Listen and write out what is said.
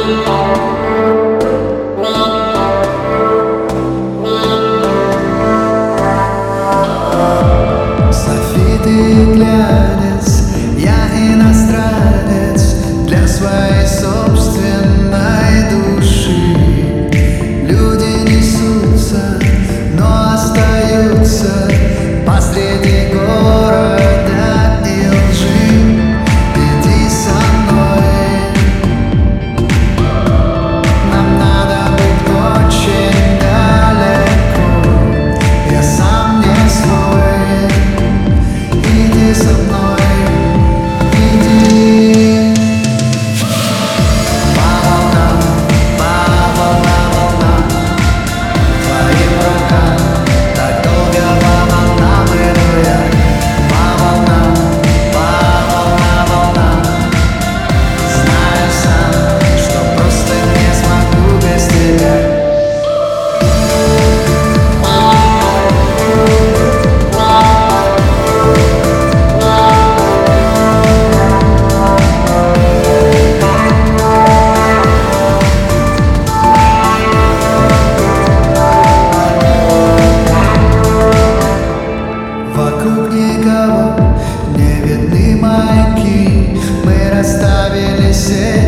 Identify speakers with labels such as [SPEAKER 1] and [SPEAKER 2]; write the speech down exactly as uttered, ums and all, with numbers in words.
[SPEAKER 1] Софиты глянец, я иностранец для своей собственной души. Люди несутся, но остаются посреди города и лжи. Иди со мной, нам надо быть очень далеко. Я сам не свой. Иди со мной, иди. По волнам, по волнам, волнам, твоим рукам так долго по волнам иду я. По волнам, по волнам, волнам, знаю сам, что просто не смогу без тебя. Вокруг никого, не видны маяки. Мы расставили сеть.